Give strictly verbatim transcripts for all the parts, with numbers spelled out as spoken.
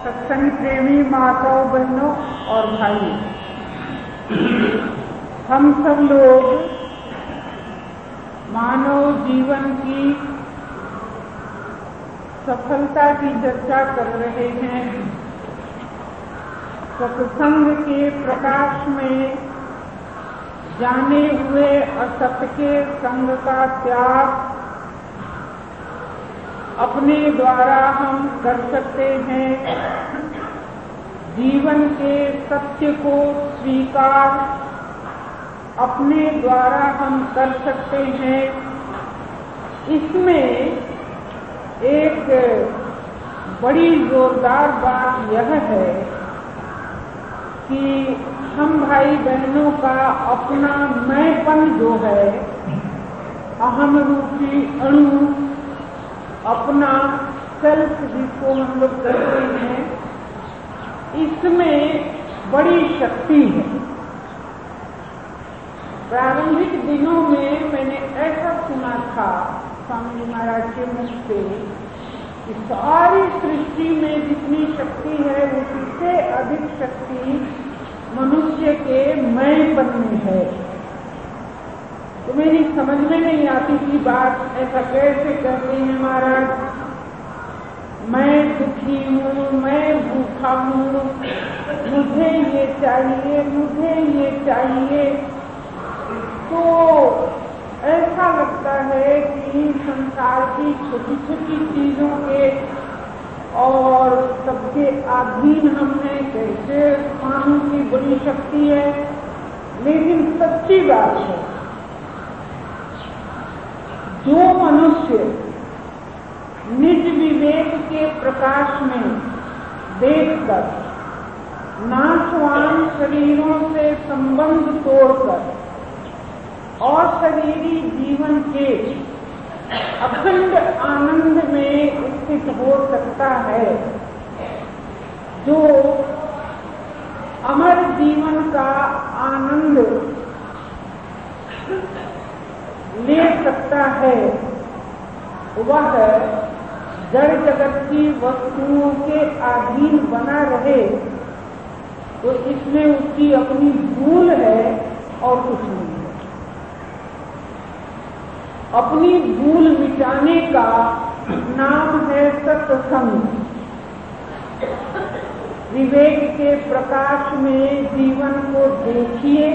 सत्संग प्रेमी माताओं, बहनों और भाइयों, हम सब लोग मानव जीवन की सफलता की चर्चा कर रहे हैं। सत्संग के प्रकाश में जाने हुए असत्य के संग का त्याग अपने द्वारा हम कर सकते हैं। जीवन के सत्य को स्वीकार अपने द्वारा हम कर सकते हैं। इसमें एक बड़ी जोरदार बात यह है कि हम भाई बहनों का अपना मैंपन जो है, अहम रूपी अणु, अपना सेल्फ जिसको हम लोग कहते हैं, इसमें बड़ी शक्ति है। प्रारंभिक दिनों में मैंने ऐसा सुना था स्वामी जी महाराज के मुख से कि सारी सृष्टि में जितनी शक्ति है उससे अधिक शक्ति मनुष्य के मैंपन में है। तो मेरी समझ में नहीं आती थी बात, ऐसा कैसे कहते हैं महाराज, मैं दुखी हूँ, मैं भूखा हूँ, मुझे ये चाहिए, मुझे ये चाहिए। तो ऐसा लगता है कि संसार की छोटी छोटी चीजों के और सबके अधीन हमने कैसे मानव की बड़ी शक्ति है। लेकिन सच्ची बात है, जो मनुष्य निज विवेक के प्रकाश में देखकर नाशवान शरीरों से संबंध तोड़कर और शरीरी जीवन के अखंड आनंद में स्थित हो सकता है, जो अमर जीवन का आनंद ले सकता है, वह जड़ जगत की वस्तुओं के अधीन बना रहे तो इसमें उसकी अपनी भूल है और कुछ नहीं है। अपनी भूल मिटाने का नाम है सत्संग। विवेक के प्रकाश में जीवन को देखिए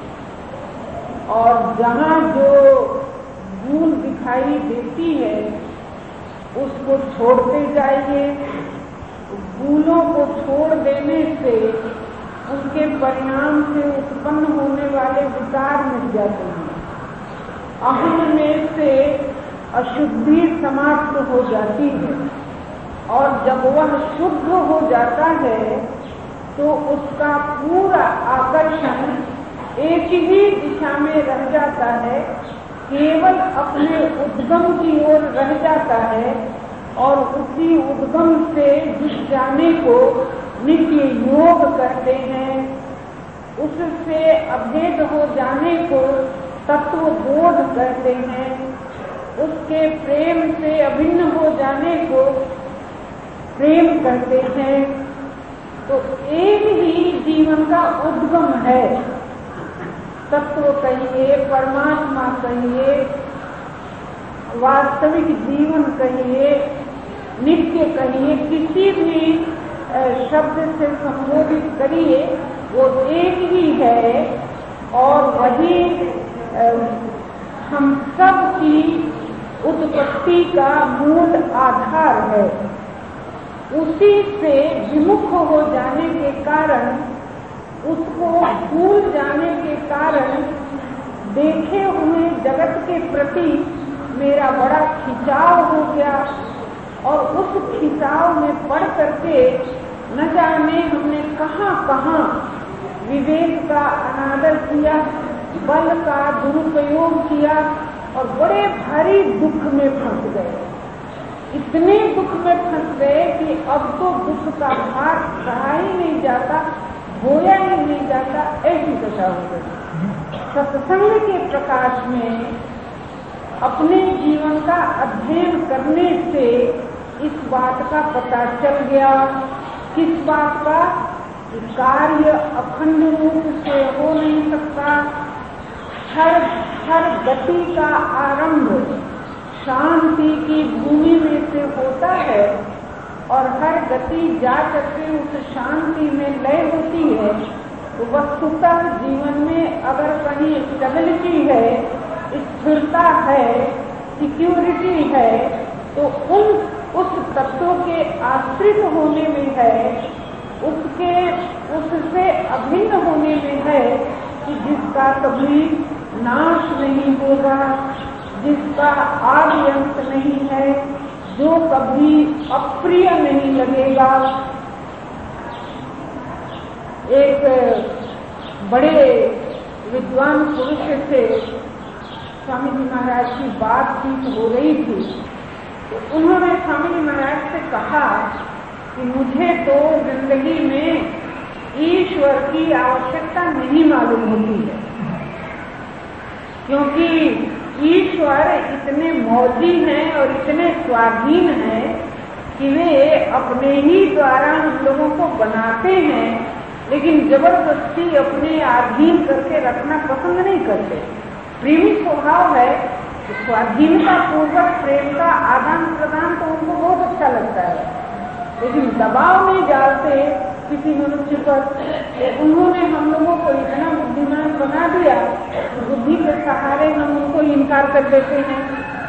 और जहाँ जो भूल दिखाई देती है उसको छोड़ते जाइए। भूलों को छोड़ देने से उनके परिणाम से उत्पन्न होने वाले विकार मिट जाते हैं। अहम में से अशुद्धि समाप्त हो जाती है और जब वह शुद्ध हो जाता है तो उसका पूरा आकर्षण एक ही दिशा में रह जाता है, केवल अपने उद्गम की ओर रह जाता है और उसी उद्गम से जुट जाने को नित्य योग कहते हैं। उससे अभेद हो जाने को तत्व बोध कहते हैं। उसके प्रेम से अभिन्न हो जाने को प्रेम कहते हैं। तो एक ही जीवन का उद्गम है। तत्व कहिए, परमात्मा कहिए, वास्तविक जीवन कहिए, नित्य कहिए, किसी भी शब्द से संबोधित करिए, वो एक ही है और वही हम सब की उत्पत्ति का मूल आधार है। उसी से विमुख हो जाने के कारण, उसको भूल जाने के कारण देखे हुए जगत के प्रति मेरा बड़ा खिंचाव हो गया और उस खिंचाव में पड़ करके न जाने हमने कहाँ कहाँ विवेक का अनादर किया, बल का दुरुपयोग किया और बड़े भारी दुख में फंस गए। इतने दुख में फंस गए कि अब तो दुख का भार सहा ही नहीं जाता, होया ही नहीं जाता, ऐसी दशा हो गई। सत्संग के प्रकाश में अपने जीवन का अध्ययन करने से इस बात का पता चल गया किस बात का? कि कार्य अखंड रूप से हो नहीं सकता। हर हर गति का आरंभ शांति की भूमि में से होता है और हर गति जा करके उस शांति में लय होती है। तो वस्तुतः जीवन में अगर कहीं स्टेबिलिटी है, स्थिरता है, सिक्योरिटी है, तो उन उस तत्व के आश्रित होने में है, उसके उससे अभिन्न होने में है कि जिसका कभी नाश नहीं होगा, जिसका आदि अंत नहीं है, जो कभी अप्रिय नहीं लगेगा। एक बड़े विद्वान पुरुष से स्वामी जी महाराज की बातचीत हो रही थी, तो उन्होंने स्वामी जी महाराज से कहा कि मुझे तो जिंदगी में ईश्वर की आवश्यकता नहीं मालूम होती है, क्योंकि ईश्वर इतने मौजी हैं और इतने स्वाधीन हैं कि वे अपने ही द्वारा हम लोगों को बनाते हैं, लेकिन जबरदस्ती अपने अधीन करके रखना पसंद नहीं करते। प्रेमी स्वभाव है, स्वाधीनता पूर्वक प्रेम का आदान प्रदान तो उनको बहुत अच्छा लगता है, लेकिन दबाव नहीं डालते किसी मनुष्य पर। उन्होंने हम लोगों को इतना बुद्धिमान बना दिया, बुद्धि के सहारे हम उनको इनकार कर देते हैं।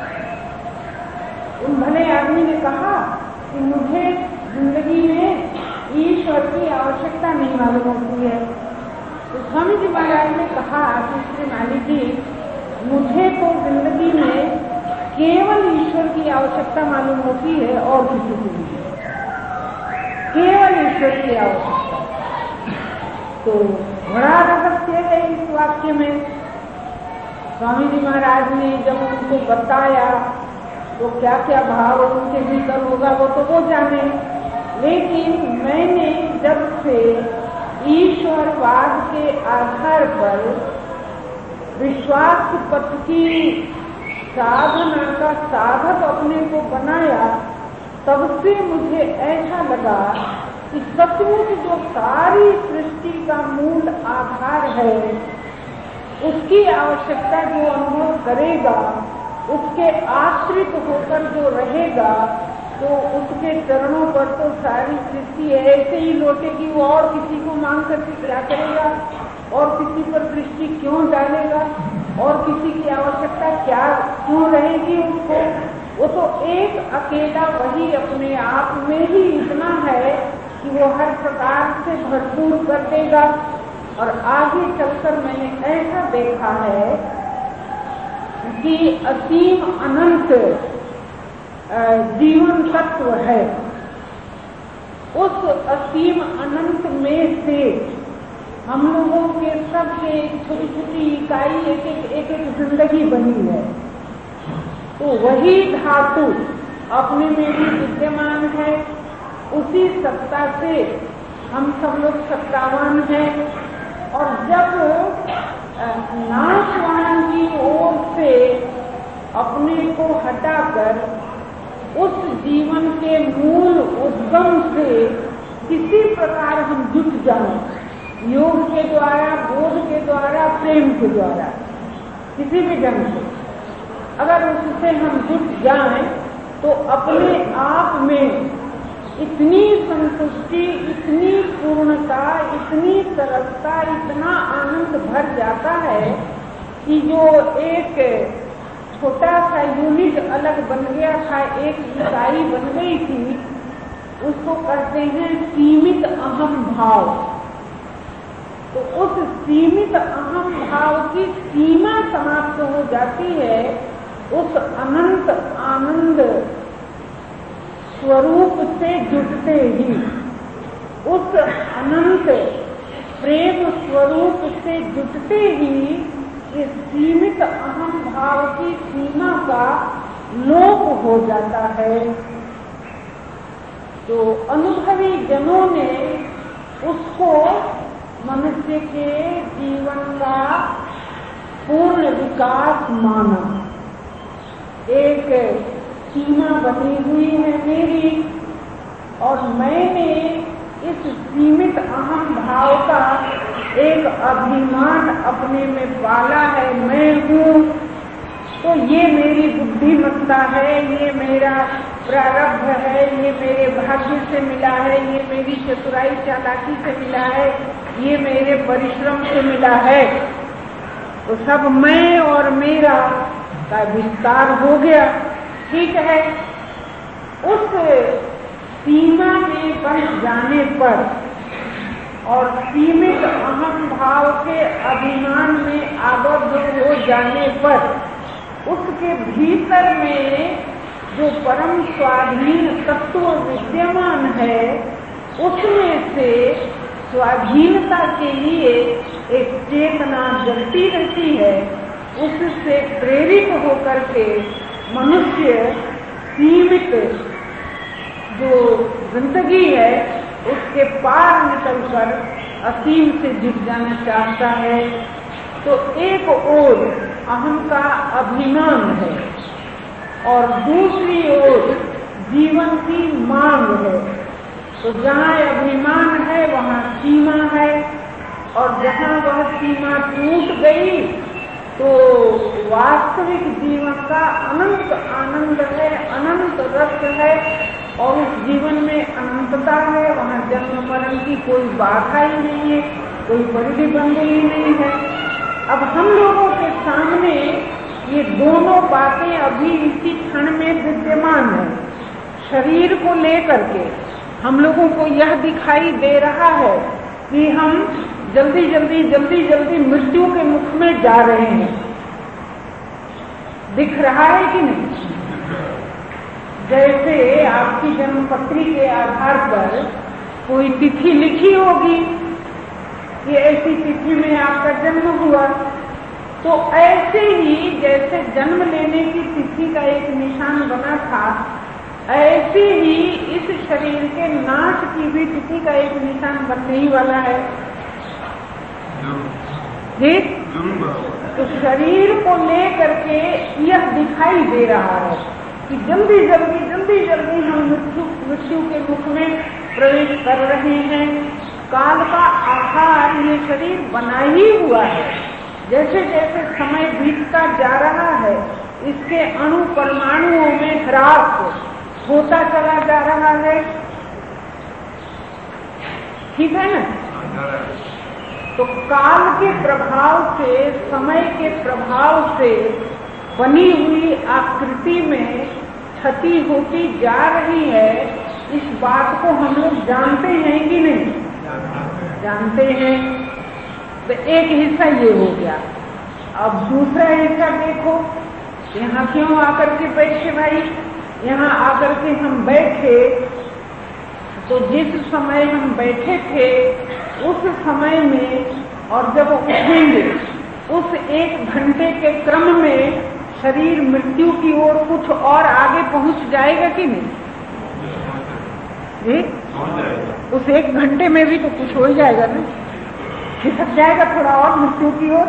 उन भले आदमी ने कहा कि मुझे जिंदगी में ईश्वर की आवश्यकता नहीं मालूम होती है। तो स्वामी जी महाराज ने कहा कि श्री माली जी, मुझे तो जिंदगी में केवल ईश्वर की आवश्यकता मालूम होती है और किसी को नहीं, केवल ईश्वर की आवश्यकता। तो बड़ा रहस्य है इस वाक्य में। स्वामी जी महाराज ने जब उनको बताया तो क्या क्या भाव उनके भीतर होगा वो तो वो जाने, लेकिन मैंने जब से ईश्वरवाद के आधार पर विश्वास पथ की साधना का साधक अपने को बनाया, तब से मुझे ऐसा लगा कि सचमुच जो सारी सृष्टि का मूल आधार है, उसकी आवश्यकता जो अनुभव करेगा, उसके आश्रित होकर जो रहेगा, तो उसके चरणों पर तो सारी सृष्टि ऐसे ही लौटेगी। वो और किसी को मांग करके क्या करेगा, और किसी पर दृष्टि क्यों डालेगा, और किसी की आवश्यकता क्या क्यों रहेगी उसको। वो तो एक अकेला वही अपने आप में ही इतना है कि वो हर प्रकार से भरपूर कर देगा। और आगे चलकर मैंने ऐसा देखा है कि असीम अनंत जीवन तत्व है। उस असीम अनंत में से हम लोगों के सबके छोटी छोटी इकाई एक एक एक एक जिंदगी बनी है। तो वही धातु अपने में भी विद्यमान है, उसी सत्ता से हम सब लोग सत्तावान हैं। और जब नाशवान की ओर से अपने को हटाकर उस जीवन के मूल उद्गम से किसी प्रकार हम जुट जाएं, योग के द्वारा, बोध के द्वारा, प्रेम के द्वारा, किसी भी ढंग से अगर उससे हम जुट जाएं, तो अपने आप में इतनी संतुष्टि, इतनी पूर्णता, इतनी सरलता, इतना आनंद भर जाता है कि जो एक छोटा सा यूनिट अलग बन गया था, एक इकाई बन गई थी, उसको कहते हैं सीमित अहम भाव। तो उस सीमित अहम भाव की सीमा समाप्त हो जाती है उस अनंत आनंद स्वरूप से जुटते ही, उस अनंत प्रेम स्वरूप से जुटते ही इस सीमित अहम भाव की सीमा का लोप हो जाता है। तो अनुभवी जनों ने उसको मनुष्य के जीवन का पूर्ण विकास माना। एक सीमा बनी हुई है मेरी, और मैंने इस सीमित अहम भाव का एक अभिमान अपने में पाला है, मैं हूँ, तो ये मेरी बुद्धिमत्ता है, ये मेरा प्रारब्ध है, ये मेरे भाग्य से मिला है, ये मेरी चतुराई चालाकी से मिला है, ये मेरे परिश्रम से मिला है। तो सब मैं और मेरा का विस्तार हो गया। ठीक है, उस सीमा में बन जाने पर और सीमित अहम भाव के अभिमान में आबद्ध हो जाने पर उसके भीतर में जो परम स्वाधीन तत्व विद्यमान है, उसमें से स्वाधीनता के लिए एक चेतना जलती रहती है। उससे प्रेरित होकर के मनुष्य सीमित जो जिंदगी है उसके पार निकलकर असीम से जुड़ जाना चाहता है। तो एक ओर अहम का अभिमान है और दूसरी ओर जीवन की मांग है। तो जहाँ अभिमान है वहाँ सीमा है, और जहाँ वह सीमा टूट गई तो वास्तविक जीवन का अनंत आनंद है, अनंत रस है, और उस जीवन में अनंतता है। वहाँ जन्म मरण की कोई बाधा ही नहीं है, कोई प्रतिबंध ही नहीं है। अब हम लोगों के सामने ये दोनों बातें अभी इसी क्षण में विद्यमान है। शरीर को लेकर के हम लोगों को यह दिखाई दे रहा है कि हम जल्दी जल्दी जल्दी जल्दी मृत्यु के मुख में जा रहे हैं। दिख रहा है कि नहीं? जैसे आपकी जन्मपत्री के आधार पर कोई तिथि लिखी होगी कि ऐसी तिथि में आपका जन्म हुआ, तो ऐसे ही जैसे जन्म लेने की तिथि का एक निशान बना था, ऐसे ही इस शरीर के नाश की भी तिथि का एक निशान बनने ही वाला है। ठीक? तो शरीर को लेकर के यह दिखाई दे रहा है कि जल्दी जल्दी जल्दी जल्दी हम मृत्यु मृत्यु के मुख में प्रवेश कर रहे हैं। काल का आधार ये शरीर बना ही हुआ है। जैसे जैसे समय बीतता जा रहा है, इसके अणु परमाणुओं में ह्रास होता चला जा रहा है। ठीक है ना? तो काल के प्रभाव से, समय के प्रभाव से बनी हुई आकृति में क्षति होती जा रही है। इस बात को हम लोग जानते हैं कि नहीं? जानते हैं। तो एक हिस्सा ये हो गया। अब दूसरा हिस्सा देखो, यहाँ क्यों आकर के बैठे भाई? यहाँ आकर के हम बैठे तो जिस समय हम बैठे थे उस समय में, और जब उठेंगे उस एक घंटे के क्रम में शरीर मृत्यु की ओर कुछ और आगे पहुंच जाएगा कि नहीं? जी? उस एक घंटे में भी तो कुछ हो ही जाएगा ना, खिसक जाएगा थोड़ा और मृत्यु की ओर।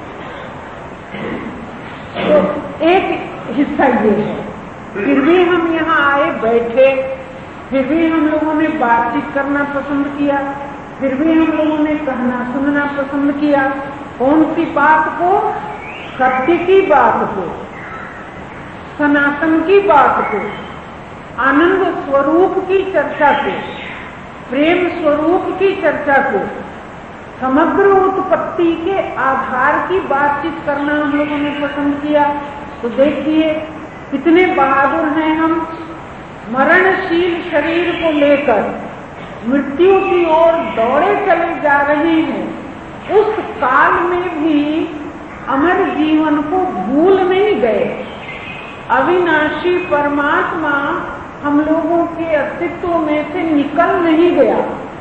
तो एक हिस्सा ये है। फिर भी हम यहाँ आए बैठे, फिर भी हम लोगों ने बातचीत करना पसंद किया, फिर भी हम लोगों ने कहना सुनना पसंद किया। कौन सी बात को? सत्य की बात को, सनातन की बात को, आनंद स्वरूप की चर्चा को, प्रेम स्वरूप की चर्चा को, समग्र उत्पत्ति के आधार की बातचीत करना हम लोगों ने पसंद किया। तो देखिए कितने बहादुर हैं हम। मरणशील शरीर को लेकर मृत्यु की ओर दौड़े चले जा रहे हैं। उस काल में भी अमर जीवन को भूल नहीं गए। अविनाशी परमात्मा हम लोगों के अस्तित्व में से निकल नहीं गया।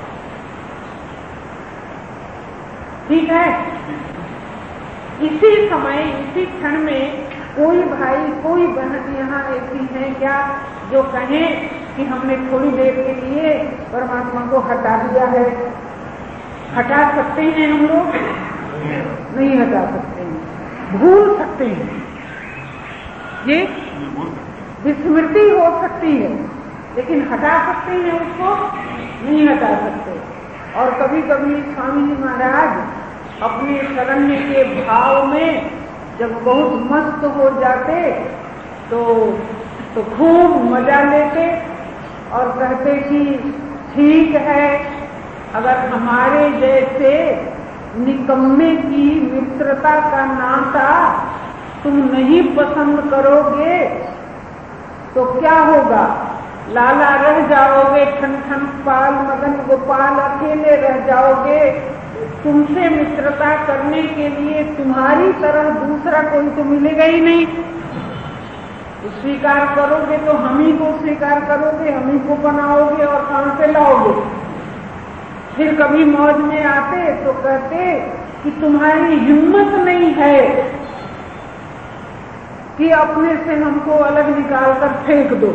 ठीक है? इसी समय, इसी क्षण में कोई भाई, कोई बहन यहाँ ऐसी है क्या जो कहें कि हमने थोड़ी देर के लिए परमात्मा को हटा दिया है? हटा सकते हैं हम लोग? नहीं हटा सकते हैं। भूल सकते हैं, ये विस्मृति हो सकती है, लेकिन हटा सकते हैं उसको? नहीं हटा सकते। और कभी कभी स्वामी जी महाराज अपने शरण्य के भाव में जब बहुत मस्त हो जाते तो तो खूब मजा लेते और कहते कि ठीक है, अगर हमारे जैसे निकम्मे की मित्रता का नाता तुम नहीं पसंद करोगे तो क्या होगा, लाला रह जाओगे, ठन ठन पाल मदन गोपाल अकेले रह जाओगे। तुमसे मित्रता करने के लिए तुम्हारी तरह दूसरा कोई तो मिलेगा ही नहीं। तो स्वीकार करोगे तो हम ही को स्वीकार करोगे, हम ही को बनाओगे और कहां से लाओगे। फिर कभी मौज में आते तो कहते कि तुम्हारी हिम्मत नहीं है कि अपने से हमको अलग निकाल कर फेंक दो।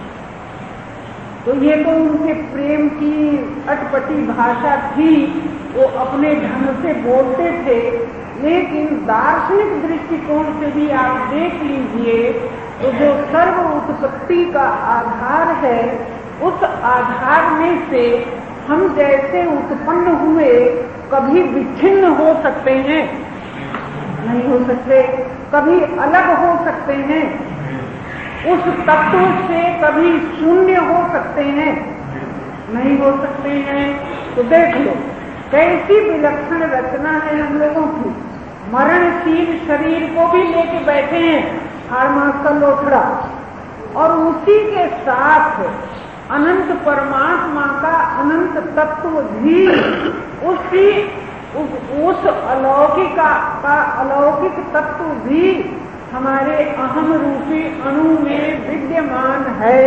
तो ये तो उनके प्रेम की अटपटी भाषा थी, वो अपने ढंग से बोलते थे। लेकिन दार्शनिक दृष्टिकोण से भी आप देख लीजिए तो जो सर्व उत्पत्ति का आधार है, उस आधार में से हम जैसे उत्पन्न हुए कभी विच्छिन्न हो सकते हैं? नहीं हो सकते। कभी अलग हो सकते हैं? उस तत्व से कभी शून्य हो सकते हैं? नहीं हो सकते हैं। तो देख लो कैसी विलक्षण रचना है हम लोगों की। मरणशील शरीर को भी लेके बैठे हैं हारमास का लोथड़ा, और उसी के साथ अनंत परमात्मा का अनंत तत्व भी उसी उस, उस अलौकिक का अलौकिक तत्व भी हमारे अहम रूपी अणु में विद्यमान है।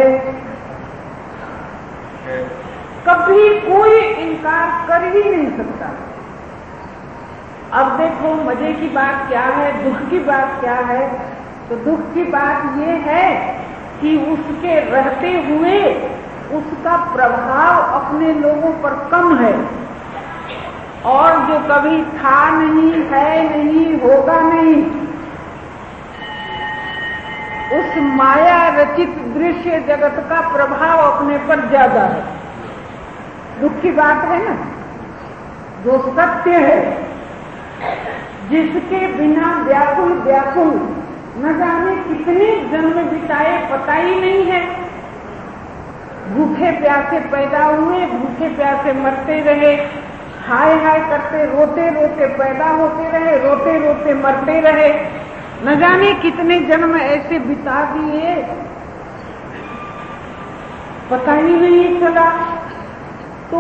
कभी कोई इनकार कर ही नहीं सकता। अब देखो मजे की बात क्या है, दुख की बात क्या है। तो दुख की बात ये है कि उसके रहते हुए उसका प्रभाव अपने लोगों पर कम है, और जो कभी था नहीं, है नहीं, होगा नहीं, उस माया रचित दृश्य जगत का प्रभाव अपने पर ज्यादा है। दुख की बात है ना। जो सत्य है, जिसके बिना व्याकुल व्याकुल न जाने कितने जन्म बिताए पता ही नहीं है। भूखे प्यासे पैदा हुए, भूखे प्यासे मरते रहे, हाय हाय करते रोते रोते पैदा होते रहे, रोते रोते मरते रहे, न जाने कितने जन्म ऐसे बिता दिए पता ही नहीं चला। तो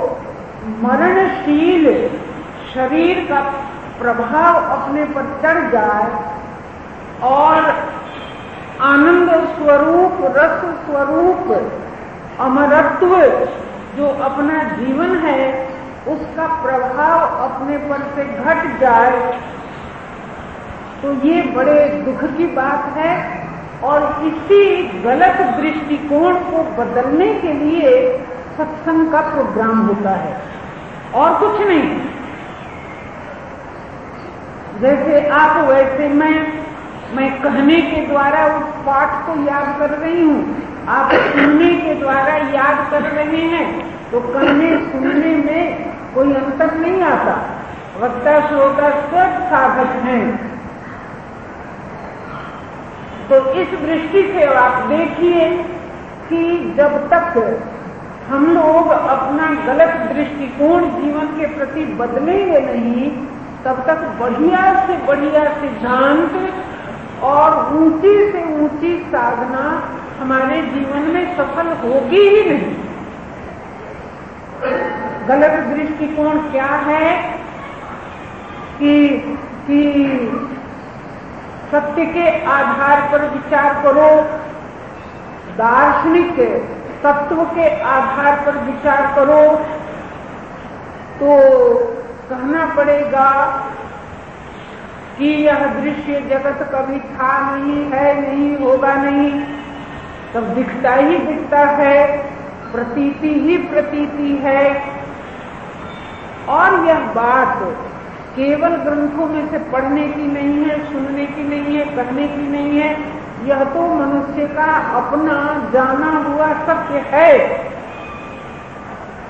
मरणशील शरीर का प्रभाव अपने पर चढ़ जाए और आनंद स्वरूप, रस स्वरूप, अमरत्व जो अपना जीवन है उसका प्रभाव अपने पर से घट जाए, तो ये बड़े दुख की बात है। और इसी गलत दृष्टिकोण को बदलने के लिए सत्संग का प्रोग्राम होता है, और कुछ नहीं। जैसे आप वैसे मैं मैं कहने के द्वारा उस पाठ को याद कर रही हूँ, आप सुनने के द्वारा याद कर रहे हैं। तो कहने सुनने में कोई अंतर नहीं आता। वक्ता श्रोता सब साधक हैं। तो इस दृष्टि से आप देखिए कि जब तक हम लोग अपना गलत दृष्टिकोण जीवन के प्रति बदलेंगे नहीं, तब तक बढ़िया से बढ़िया सिद्धांत और ऊंची से ऊंची साधना हमारे जीवन में सफल होगी ही नहीं। गलत दृष्टिकोण क्या है कि, कि सत्य के आधार पर विचार करो, दार्शनिक तत्व के आधार पर विचार करो, तो कहना पड़ेगा कि यह दृश्य जगत कभी था नहीं, है नहीं, होगा नहीं। तब दिखता ही दिखता है, प्रतीति ही प्रतीति है। और यह बात केवल ग्रंथों में से पढ़ने की नहीं है, सुनने की नहीं है, कहने की नहीं है। यह तो मनुष्य का अपना जाना हुआ सत्य है।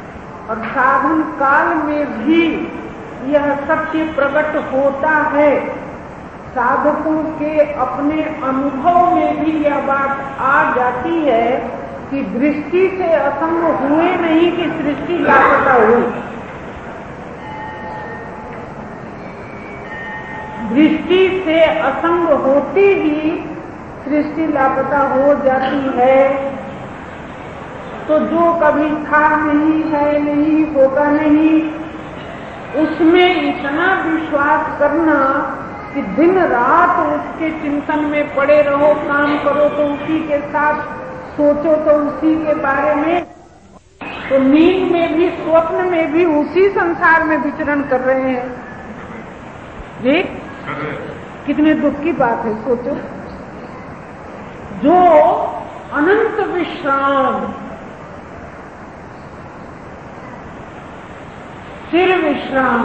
और साधन काल में भी यह सत्य प्रकट होता है। साधकों के अपने अनुभव में भी यह बात आ जाती है कि दृष्टि से असंग हुए नहीं कि सृष्टि लापता हुई। दृष्टि से असंग होती ही सृष्टि लापता हो जाती है। तो जो कभी था नहीं, है नहीं, होगा नहीं, उसमें इतना विश्वास करना कि दिन रात उसके चिंतन में पड़े रहो, काम करो तो उसी के साथ, सोचो तो उसी के बारे में, तो नींद में भी स्वप्न में भी उसी संसार में विचरण कर रहे हैं। जी कितने दुख की बात है, सोचो। जो अनंत विश्राम, चिर विश्राम,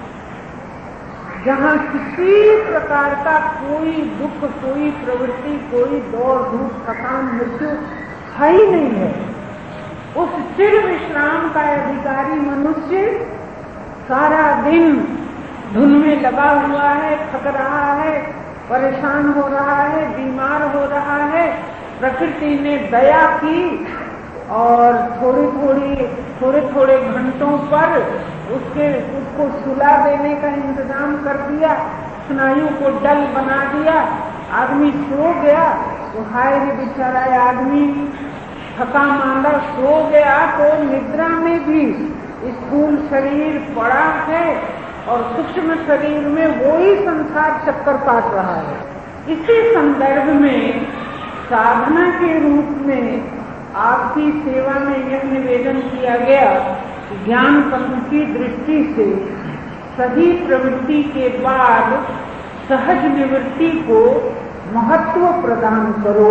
जहाँ किसी प्रकार का कोई दुख, कोई प्रवृत्ति, कोई दौड़ धूप, थकान, मृत्यु है ही नहीं है, उस चिर विश्राम का अधिकारी मनुष्य सारा दिन धुन में लगा हुआ है, थक रहा है, परेशान हो रहा है, बीमार हो रहा है। प्रकृति ने दया की और थोड़ी थोड़ी थोड़े थोड़े घंटों पर उसके उसको सुला देने का इंतजाम कर दिया, स्नायु को डल बना दिया, आदमी सो गया तो हाय रे बेचारा आदमी थका मांदा सो गया। तो निद्रा में भी स्थूल शरीर पड़ा है और सूक्ष्म शरीर में वो ही संसार चक्कर काट रहा है। इसी संदर्भ में साधना के रूप में आपकी सेवा में यह निवेदन किया गया, ज्ञान पंथ की दृष्टि से सही प्रवृत्ति के बाद सहज निवृत्ति को महत्व प्रदान करो।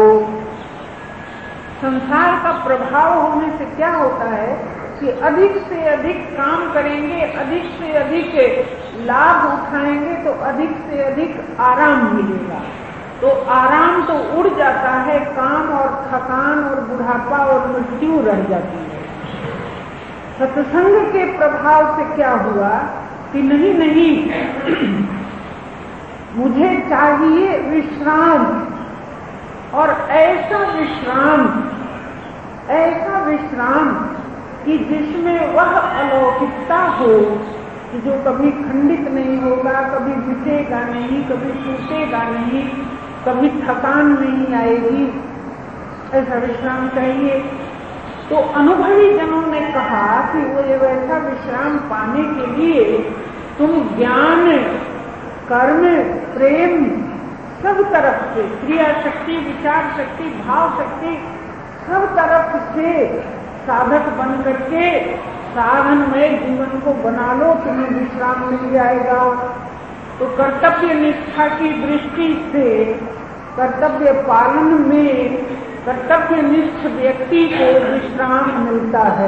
संसार का प्रभाव होने से क्या होता है कि अधिक से अधिक काम करेंगे, अधिक से अधिक लाभ उठाएंगे तो अधिक से अधिक आराम मिलेगा। तो आराम तो उड़ जाता है, काम और थकान और बुढ़ापा और मृत्यु रह जाती है। सत्संग के प्रभाव से क्या हुआ कि नहीं नहीं मुझे चाहिए विश्राम, और ऐसा विश्राम, ऐसा विश्राम कि जिसमें वह अलौकिकता हो कि जो कभी खंडित नहीं होगा, कभी मिटेगा नहीं, कभी टूटेगा नहीं, कभी थकान नहीं आएगी, ऐसा विश्राम चाहिए। तो अनुभवी जनों ने कहा कि वो ये वैसा विश्राम पाने के लिए तुम ज्ञान, कर्म, प्रेम, सब तरफ से, क्रिया शक्ति, विचार शक्ति, भाव शक्ति, सब तरफ से साधक बन करके साधनमय जीवन को बना लो, तुम्हें विश्राम मिल जाएगा। तो कर्तव्य निष्ठा की दृष्टि से कर्तव्य पालन में कर्तव्य निष्ठ व्यक्ति को विश्राम मिलता है।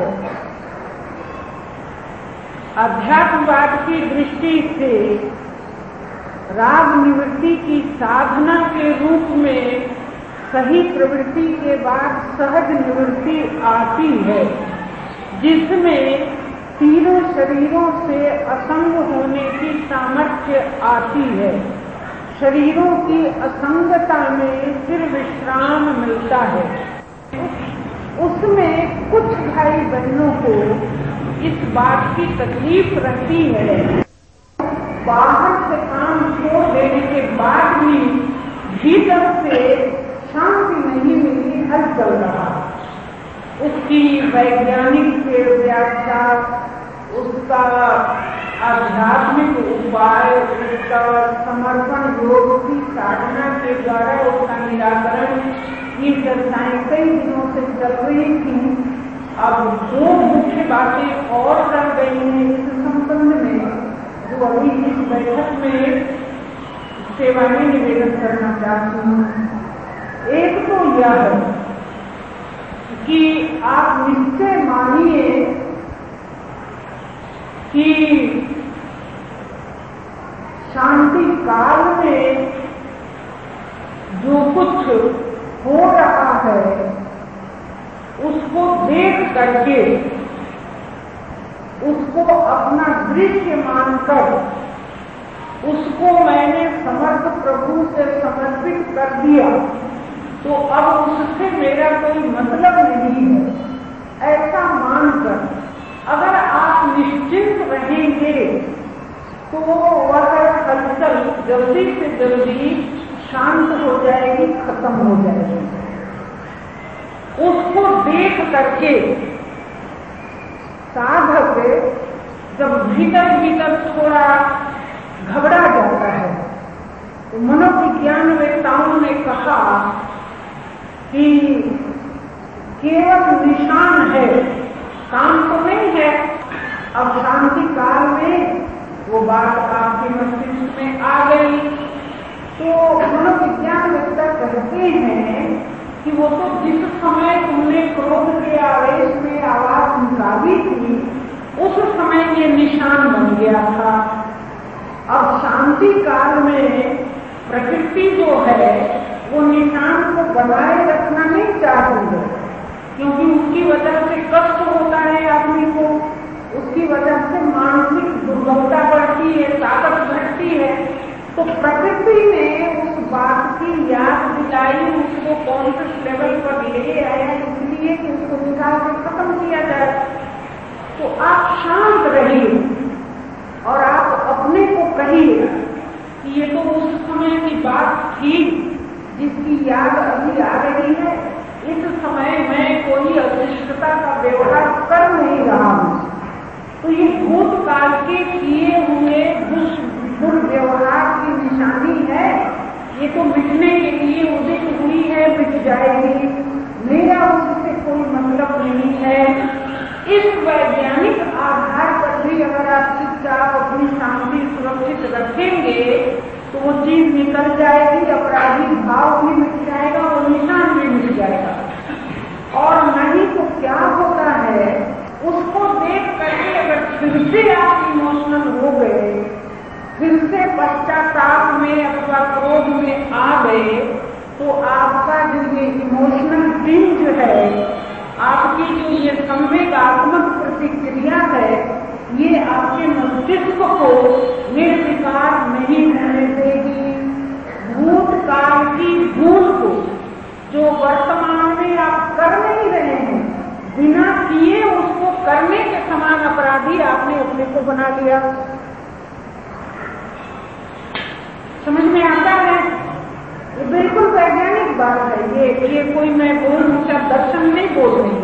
अध्यात्मवाद की दृष्टि से राग निवृत्ति की साधना के रूप में सही प्रवृत्ति के बाद सहज निवृत्ति आती है, जिसमें तीनों शरीरों से असंग होने की सामर्थ्य आती है। शरीरों की असंगता में फिर विश्राम मिलता है। उसमें कुछ भाई बहनों को इस बात की तकलीफ रहती है, बाहर से काम छोड़ देने के बाद भी भीतर से शांति नहीं मिली, हल चल रहा। उसकी वैज्ञानिक व्याख्या, उसका आध्यात्मिक उपाय, उसका समर्पण योग की साधना के द्वारा उसका निराकरण, ये चर्चाएं कई दिनों से चल रही थी। अब दो मुख्य बातें और रह गई हैं इस संबंध में, जो अभी इस बैठक में सेवा में निवेदन करना चाहती हूँ। एक तो यह कि आप निश्चय मानिए कि शांति काल में जो कुछ हो रहा है उसको देख करके उसको अपना दृश्य मानकर उसको मैंने समर्थ प्रभु से समर्पित कर दिया, तो अब उससे मेरा कोई मतलब नहीं है, ऐसा मानकर अगर आप निश्चिंत रहेंगे तो वह हलचल जल्दी से जल्दी शांत हो जाएगी, खत्म हो जाएगी। उसको देख करके साधक जब भीतर भीतर थोड़ा घबरा जाता है, तो मनोविज्ञान वेत्ताओं ने कहा कि केवल निशान है, काम तो नहीं है। अब शांति काल में वो बात आपके मस्तिष्क में आ गई, तो मनोविज्ञान वेत्ता कहते हैं कि वो तो जिस समय तुमने क्रोध के आवेश में आवाज निकाली थी, उस समय ये निशान बन गया था। अब शांति काल में प्रकृति जो है वो निशान को बनाए रखना नहीं चाहती है, क्योंकि उसकी वजह से कष्ट होता है आदमी को, उसकी वजह से मानसिक दुर्बलता बढ़ती है, ताकत घटती है। तो प्रकृति ने उस बात की याद दिलाई, उसको कॉन्शियस लेवल पर ले आया, इसलिए कि उसको निकाल के खत्म किया जाए। तो आप शांत रहिए और आप अपने को कहिए कि ये तो उस समय की बात थी जिसकी याद अभी आ रही है, इस समय मैं कोई अशिष्टता का व्यवहार कर नहीं रहा हूँ, तो ये भूतकाल के किए हुए दुर्व्यवहार की निशानी है, ये तो मिटने के लिए उदित हुई है, मिट जाएगी, मेरा उससे कोई मतलब नहीं है। इस वैज्ञानिक आधार पर भी अगर आप चुपचाप अपनी शांति सुरक्षित रखेंगे तो वो चीज निकल जाएगी, अपराधी भाव भी मिट जाएगा और निशान भी मिट जाएगा। और नहीं तो क्या होता है, उसको देख करके अगर फिर से आप इमोशनल हो गए, फिर से पश्चाताप में अथवा क्रोध में आ गए, तो आपका जो ये इमोशनल पिंच है, आपकी जो ये संवेगात्मक प्रतिक्रिया है, ये आपके मस्तिष्क को निर्विकार नहीं होने देगी। भूतकाल की भूल को जो वर्तमान में आप कर नहीं रहे हैं, बिना किए उसको करने के समान अपराधी आपने अपने को बना लिया। समझ में आता है? ये बिल्कुल वैज्ञानिक बात है। ये ये कोई मैं बोल मुझे दर्शन नहीं बोल रही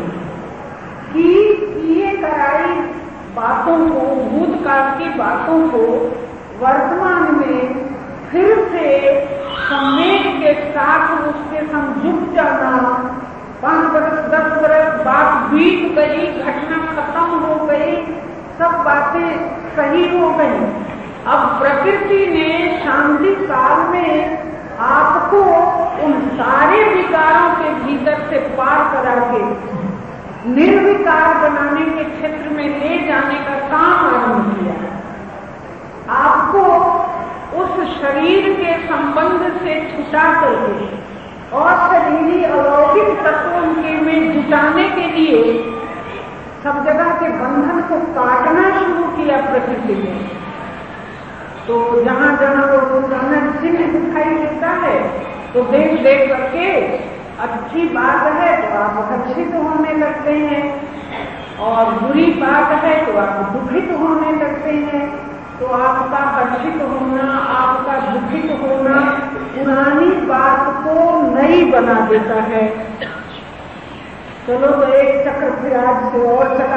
कि ये कराई बातों को, भूतकाल की बातों को वर्तमान में फिर से संवेग के साथ उसके संग जुट जाना। पांच बरस दस बरस बात बीत गई, घटना खत्म हो गई, सब बातें सही हो गई। अब प्रकृति ने शांति काल में आपको उन सारे विकारों के भीतर से पार करा के निर्विकार बनाने के क्षेत्र में ले जाने का काम आरंभ किया। आपको उस शरीर के संबंध से छुटा करके और शरीरी अलौकिक तत्वों के में जुटाने के लिए सब जगह के बंधन को काटना शुरू किया प्रकृति ने। तो जहां जहां वो पुराना चिन्ह दिखाई देता है तो देख देख करके अच्छी बात है तो आप हर्षित होने लगते हैं, और बुरी बात है तो आप दुखित होने लगते हैं। तो आपका हर्षित होना, आपका दुखित होना पुरानी बात को नई बना देता है। चलो तो एक चक्र फिर आज से और चला।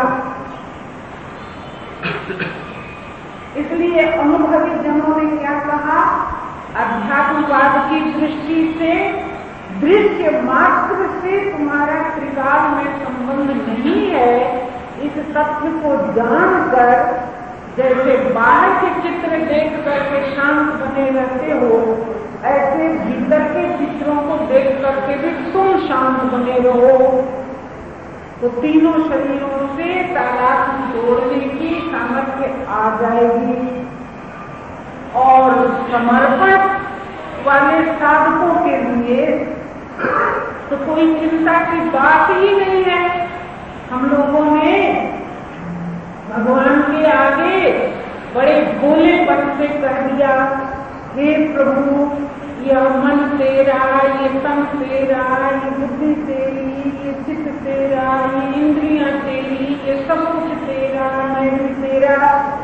इसलिए अनुभवी जनों ने क्या कहा, अध्यात्मवाद की दृष्टि से दृश्य मात्र से तुम्हारा त्रिकाल में संबंध नहीं है। इस तथ्य को जानकर जैसे बाहर के चित्र देख करके शांत बने रहते हो, ऐसे भीतर के चित्रों को देख करके भी तुम शांत बने रहो। तो तीनों शरीरों से तादात्म्य तोड़ने की सामर्थ्य आ जाएगी। और समर्पण वाले साधकों के लिए तो कोई चिंता की बात ही नहीं है। हम लोगों ने भगवान के आगे बड़े भोलेपन से कह दिया, हे प्रभु यह मन तेरा, ये तन तेरा, ये बुद्धि तेरी, ये चित्त तेरा, ये इंद्रियां तेरी, ये सब कुछ तेरा, मैं भी तेरा।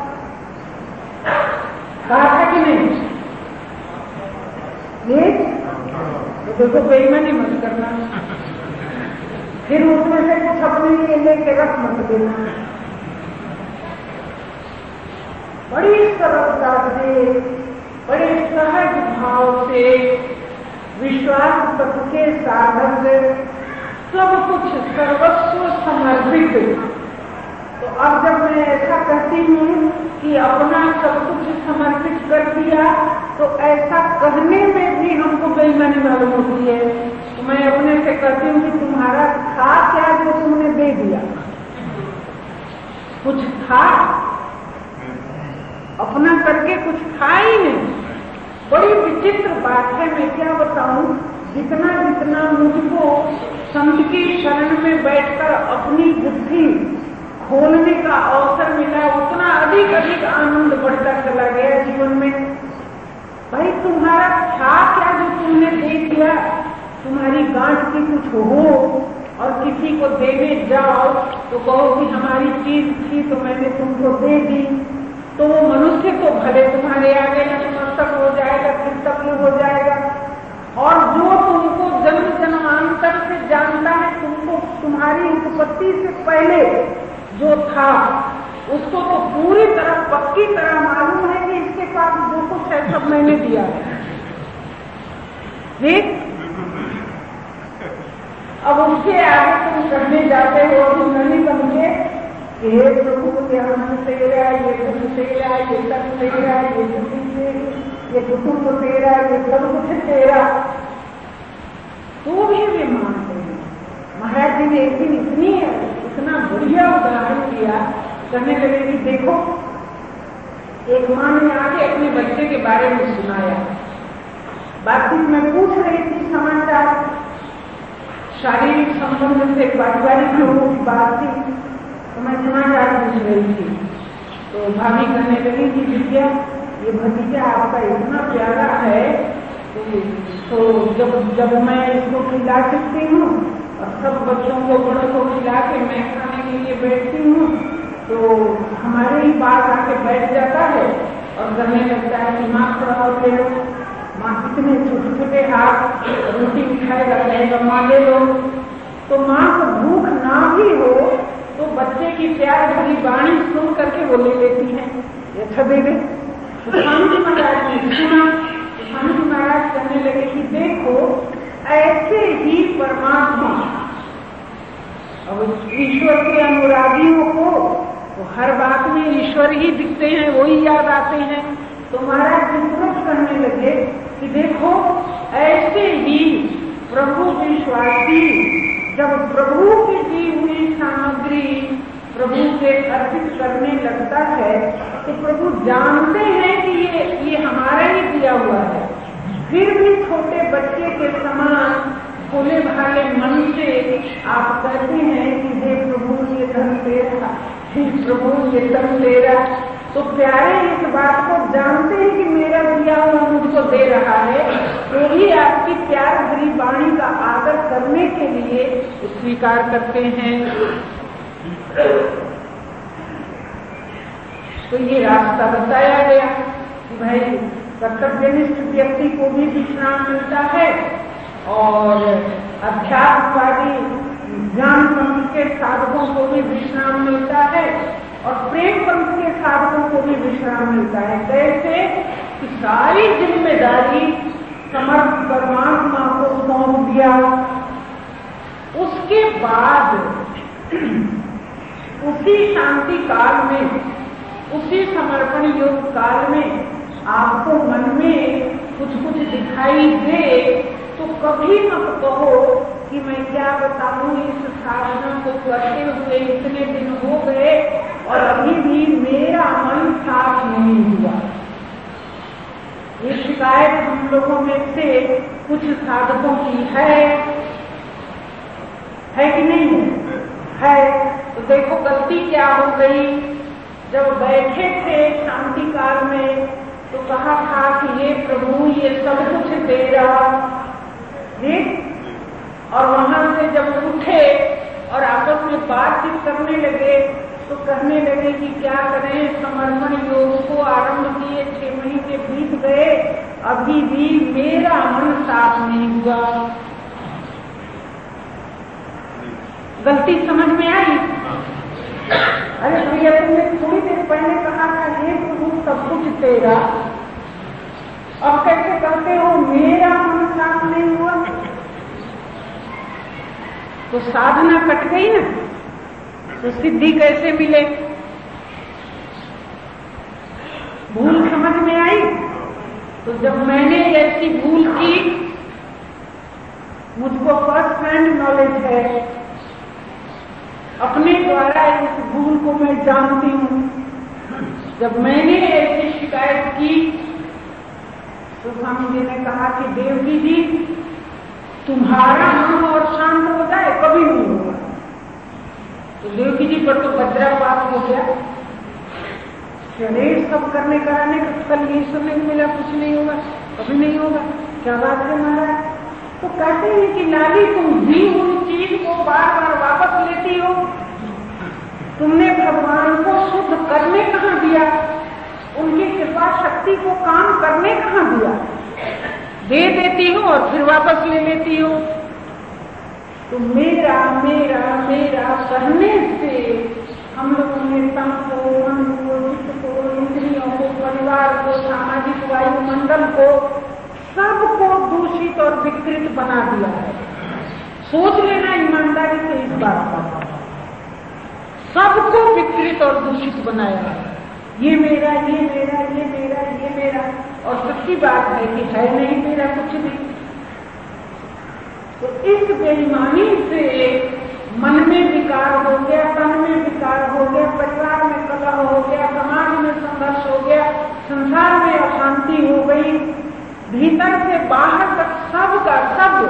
कहा था कि नहीं? ये तो देखो बेईमानी मत करना, फिर उसमें से कुछ अपने लिए लेके रख मत देना। बड़ी सरलता से, बड़े सहज भाव से, विश्वास पथ के साधन से सब कुछ सर्वस्व समर्पित। तो अब जब मैं ऐसा कहती हूँ कि अपना सब कुछ समर्पित कर दिया, तो ऐसा कहने में भी हमको बेईमानी मालूम होती है। तो मैं अपने से कहती हूँ कि तुम्हारा था क्या जो तुमने दे दिया? कुछ था? अपना करके कुछ था ही नहीं। बड़ी विचित्र बात है, मैं क्या बताऊं। जितना जितना मुझको संत की शरण में बैठकर अपनी बुद्धि खोलने का अवसर मिला, उतना अधिक अधिक आनंद बढ़ता चला गया जीवन में। भाई तुम्हारा था क्या जो तुमने दे दिया? तुम्हारी गांठ की कुछ हो और किसी को देने जाओ तो कहो कि हमारी चीज थी तो मैंने तुमको दे दी, तो वो मनुष्य तो भले तुम्हारे आगे नतमस्तक हो जाएगा, कृतज्ञ हो जाएगा। और जो तुमको जन्म जन्मांतर से जानता है, तुमको तुम्हारी उत्पत्ति से पहले जो था उसको तो पूरी तरह पक्की तरह मालूम है कि इसके पास जो कुछ है सब मैंने दिया है। ठीक? अब उसके आगे तुम करने जाते हो अभी नहीं बन के, हे प्रभु यह मन तेरा, ये धन तेरा, ये तन तेरा, ये बुद्धि तेरी, ये कुटुंब तेरा, ये सब कुछ तेरा। तो भी वे मानते हैं। महाराज जी ने एक दिन इतनी इतना बढ़िया उदाहरण दिया, कहने लगे कि देखो, एक माँ ने आके अपने बच्चे के बारे में सुनाया। बातचीत में पूछ रही थी समाचार, शारीरिक संबंध से पारिवारिक लोगों की बात थी, तो मैं समाचार पूछ रही थी। तो भाभी कहने लगी कि विद्या, ये भतीजा आपका इतना प्यारा है, तो जब जब मैं इसको खिला सकती हूँ और सब बच्चों को बड़ों को खिला के मैं खाने के लिए बैठती हूँ, तो हमारे ही पास आके बैठ जाता है और कहने लगता है कि माँ थोड़ा और ले लो। माँ कितने छोटे छोटे हाथ रोटी मिठाएगा, कहेगा माँ ले लो। तो माँ को भूख ना भी हो तो बच्चे की प्यार भरी वाणी सुन करके वो ले लेती है, अच्छा दे दे। तो स्वामी जी महाराज ने सुना, स्वामी जी महाराज कहने लगे कि देखो ऐसे ही परमात्मा, अब ईश्वर के अनुरागियों को तो हर बात में ईश्वर ही दिखते हैं, वही याद आते हैं। तो महाराज जी तुरंत कहने लगे कि देखो ऐसे ही प्रभु विश्वासी जब प्रभु की दी हुई सामग्री प्रभु के अर्पित करने लगता है, तो प्रभु जानते हैं कि ये ये हमारा ही दिया हुआ है, फिर भी छोटे बच्चे के समान भोले भाले मन से आप कहते हैं कि हे प्रभु ये धन तेरा, हे प्रभु ये धन तेरा। तो प्यारे इस बात को जानते हैं कि मेरा दिया हुआ मुझको दे रहा है, तो ही आपकी प्यार भरी वाणी का आदर करने के लिए स्वीकार करते हैं। तो ये रास्ता बताया गया कि भाई कर्तव्यनिष्ठ व्यक्ति को भी विश्राम मिलता है और अध्यात्मवादी ज्ञान पंथ के साधकों को भी विश्राम मिलता है और प्रेम पंथ के साधकों को भी विश्राम मिलता है। कैसे कि सारी जिम्मेदारी समर्थ परमात्मा को सौंप दिया, उसके बाद उसी शांति काल में, उसी समर्पण योग काल में आपको मन में कुछ कुछ दिखाई दे तो कभी मत कहो कि मैं क्या बताऊं, इस साधना को करते हुए इतने दिन हो गए और अभी भी मेरा मन साफ नहीं हुआ। ये शिकायत हम लोगों में से कुछ साधकों की है, है कि नहीं है? तो देखो गलती क्या हो गई जब बैठे थे शांति काल में तो कहा था कि हे प्रभु ये सब कुछ तेरा, ठीक। और वहां से जब उठे और आपस में बातचीत करने लगे तो कहने लगे कि क्या करें, समर्पण योग को आरंभ किए, छह महीने बीत गए, अभी भी मेरा मन साफ नहीं हुआ। गलती समझ में आई? अरे भैया तुमने थोड़ी देर पहले कहा था हे प्रभु सब कुछ तेरा, अब कैसे कहते हो मेरा मन साफ नहीं हुआ? तो साधना कट गई ना, तो सिद्धि कैसे मिले? भूल समझ में आई? तो जब मैंने ऐसी भूल की, मुझको फर्स्ट हैंड नॉलेज है, अपने द्वारा इस भूल को मैं जानती हूं। जब मैंने ऐसी शिकायत की तो स्वामी जी ने कहा कि देवकी जी तुम्हारा मन और शांत हो जाए, कभी नहीं होगा। तो देवकी जी पर तो वज्रपात हो गया, शरीर सब करने कराने का, कल ये सुनने को मिला कुछ नहीं होगा, कभी नहीं होगा, क्या बात है महाराज? तो कहते हैं कि लाली तुम दी हुई चीज को बार बार वापस लेती हो, तुमने भगवान को शुद्ध करने कहाँ दिया, उनकी कृपा शक्ति को काम करने कहाँ दिया? दे देती हो और फिर वापस ले लेती हो। तो मेरा मेरा मेरा कहने से हम लोगों ने तन को, मन को, चित्त को, इंद्रियों को, परिवार को, सामाजिक वायुमंडल को, सबको दूषित और विकृत बना दिया है। सोच लेना ईमानदारी से इस बात पर, सबको विकृत और दूषित बनाया है। ये मेरा, ये मेरा, ये मेरा, ये मेरा, और सच्ची बात है कि है नहीं मेरा कुछ भी। तो इस बेईमानी से मन में विकार हो गया, तन में विकार हो गया, परिवार में कलह हो गया, समाज में संघर्ष हो गया, संसार में अशांति हो गई, भीतर से बाहर तक सब का सब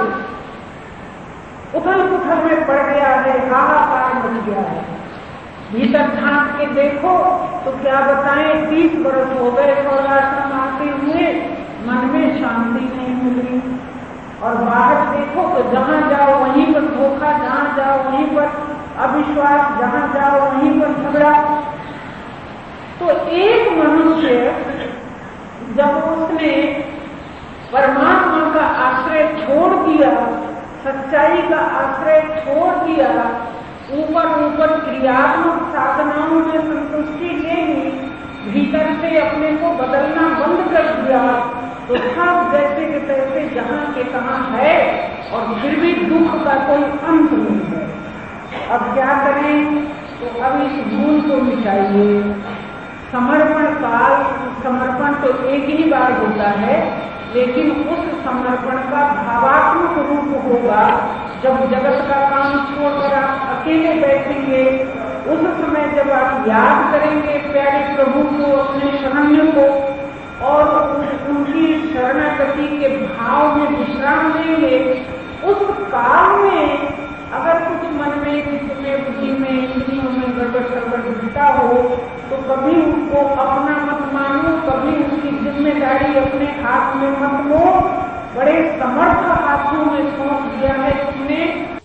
उथल पुथल में पड़ गया है, हाहाकार मच गया है। भीतर झांक के देखो तो क्या बताएं, तीस वर्ष हो गए स्वर्गाश्रम आते हुए, मन में शांति नहीं मिली। और बाहर देखो तो जहां जाओ वहीं पर धोखा, जहां जाओ वहीं पर अविश्वास, जहां जाओ वहीं पर झगड़ा। तो एक मनुष्य जब उसने परमात्मा का आश्रय छोड़ दिया, सच्चाई का आश्रय छोड़ दिया, ऊपर ऊपर क्रियात्मक साधनाओं में संतुष्टि ले ली, भीतर से अपने को बदलना बंद कर दिया, तो सब जैसे के तैसे जहां के तहां है और फिर भी दुख का कोई अंत नहीं है। अब क्या करें? तो अब इस भूल को मिटाइए। समर्पण काल, समर्पण तो एक ही बार होता है, लेकिन उस समर्पण का भावात्मक रूप होगा जब जगत का काम छोड़कर आप अकेले बैठेंगे। उस समय जब आप याद करेंगे प्यारे प्रभु को, अपने शरण्य को, और उनकी शरणागति के भाव में विश्राम लेंगे, उस काल में अगर कुछ मन में, चित्त में, बुद्धि में, इंद्रियों में गड़बड़ गड़बड़ दिखता हो तो कभी उनको अपना मत मानो, कभी उसकी जिम्मेदारी अपने हाथ में मत लो। बड़े समर्थ हाथों में सौंप दिया है उसने।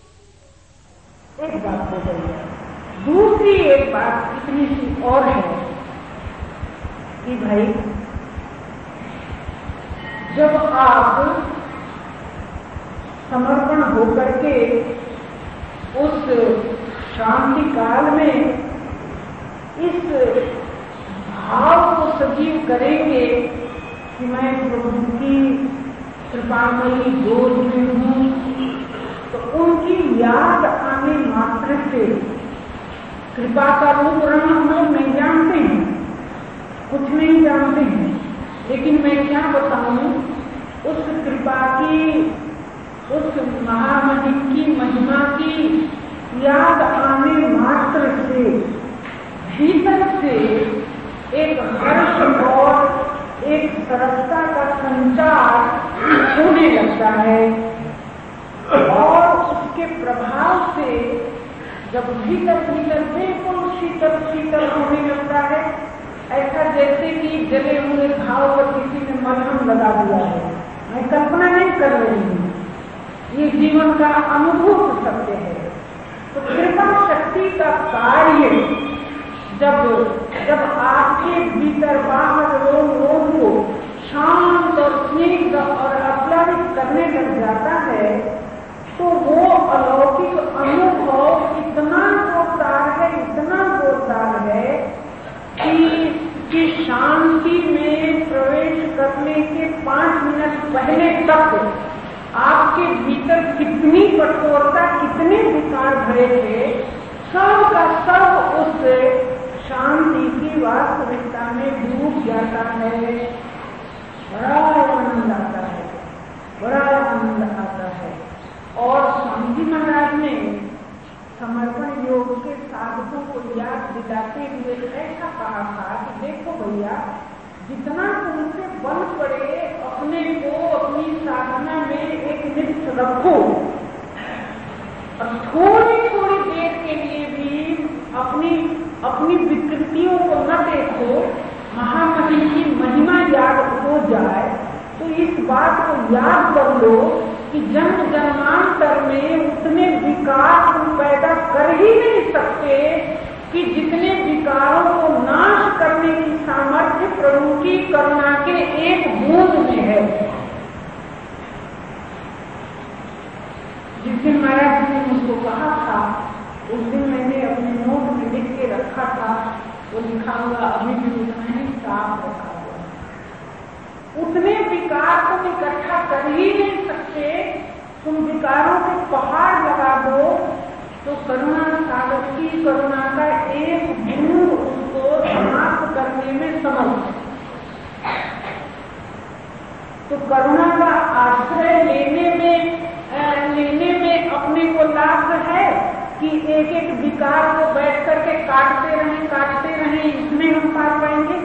एक बात हो गई है। दूसरी एक बात इतनी सी और है कि भाई जब आप समर्पण होकर के उस शांति काल में इस भाव को सजीव करेंगे कि मैं प्रभु की कृपामयी गोद में हूँ, तो उनकी याद आने मात्र से कृपा का रूप रंग हम लोग नहीं जानते हैं, कुछ नहीं जानते हैं, लेकिन मैं क्या बताऊं, उस कृपा की, उस महामहिम की महिमा की याद आने मात्र से भीतर से एक हर्ष और एक सरलता का संचार होने लगता है, और उसके प्रभाव से जब भीतर भीतर बिल्कुल शीतल शीतल होने लगता है, ऐसा जैसे कि जले हुए घाव पर किसी ने मलहम लगा दिया है। मैं कल्पना नहीं कर रही हूँ, ये जीवन का अनुभूत सत्य है। तो कृपा शक्ति का कार्य जब जब आपके भीतर बाहर रोम रोम को शांत और स्निग्ध और आह्लादित करने लग जाता है, तो वो अलौकिक अनुभव इतना जोरदार है, इतना जोरदार है कि, कि शांति में प्रवेश करने के पांच मिनट पहले तक आपके भीतर कितनी कठोरता, कितने विकार भरे थे, सब का सब उस शांति की वास्तविकता में डूब जाता है। बड़ा आनंद आता है, बड़ा आनंद आता है। और स्वामी जी महाराज ने समर्पण योग के साधकों को याद दिलाते हुए ऐसा कहा था कि देखो भैया, जितना तुमसे बल पड़े अपने को अपनी साधना में एक निष्ठ रखो, और थोड़ी थोड़ी देर के लिए भी अपनी अपनी विकृतियों को न देखो, महामहिम की महिमा याद हो जाए तो इस बात को याद कर लो कि जन्म जन्मांतर में उतने विकार तुम पैदा कर ही नहीं सकते कि जितने विकारों को नाश करने की सामर्थ्य प्रभु की करुणा के एक बूंद में है। जिस दिन महाराज जी ने मुझको कहा था, उस दिन मैंने अपने नोट में लिख के रखा था, वो लिखा हुआ अभी भी उतना ही साफ रखा हुआ। उतने विकार तुम इकट्ठा कर ही नहीं सकते, तुम विकारों के पहाड़ लगा दो तो करुणा सागर की करुणा का एक बूंद उसको समाप्त करने में समर्थ। तो करुणा का आश्रय लेने में लेने में अपने को लाभ है कि एक एक विकार को बैठ करके काटते रहें काटते रहें, इसमें हम पार पाएंगे।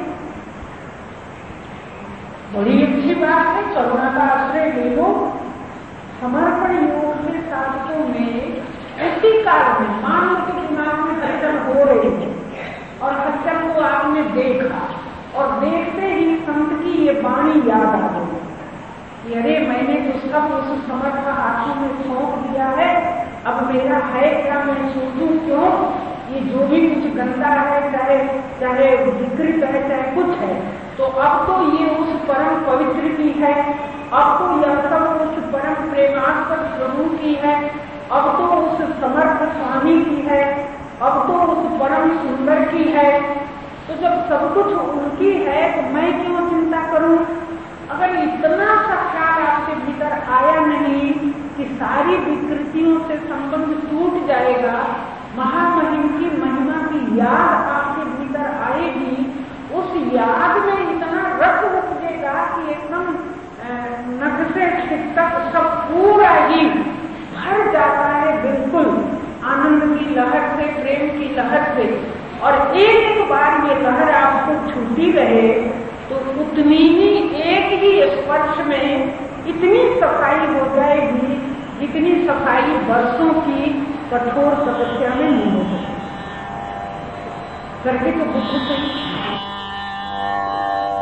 बड़ी अच्छी बात है, करुणा का आश्रय ले लो। समर्पण योग के साधकों में उसी काल में मान लो कि दिमाग में हलचल हो रही है और हलचल को आपने देखा और देखते ही संत की ये वाणी याद आ गई कि अरे मैंने तो सब उस समर्थ हाथों में सौंप दिया है, अब मेरा है क्या, मैं सोचूं क्यों, ये जो भी कुछ गंदा है, चाहे चाहे विकृत है, चाहे कुछ है, तो अब तो ये उस परम पवित्र की है, अब तो यह सब उस परम प्रेमास्पद प्रभु की है, अब तो उस समर्थ स्वामी की है, अब तो उस परम सुंदर की है। तो जब सब कुछ उनकी है तो मैं क्यों चिंता करूं? अगर इतना सा ख्याल आपके भीतर आया नहीं कि सारी विकृतियों से संबंध टूट जाएगा, महामहिम की महिमा की याद आपके भीतर आएगी, उस याद में इतना रस उपजेगा कि एकदम नख से छिप तक सब पूरा ही भर जाता है, बिल्कुल आनंद की लहर से, प्रेम की लहर से। और एक एक बार ये लहर आपको छूती रहे तो उतनी ही एक ही स्पर्श में इतनी सफाई हो जाएगी जितनी सफाई वर्षों की कठोर तपस्या में नहीं हो सकती। करके तो बुद्ध से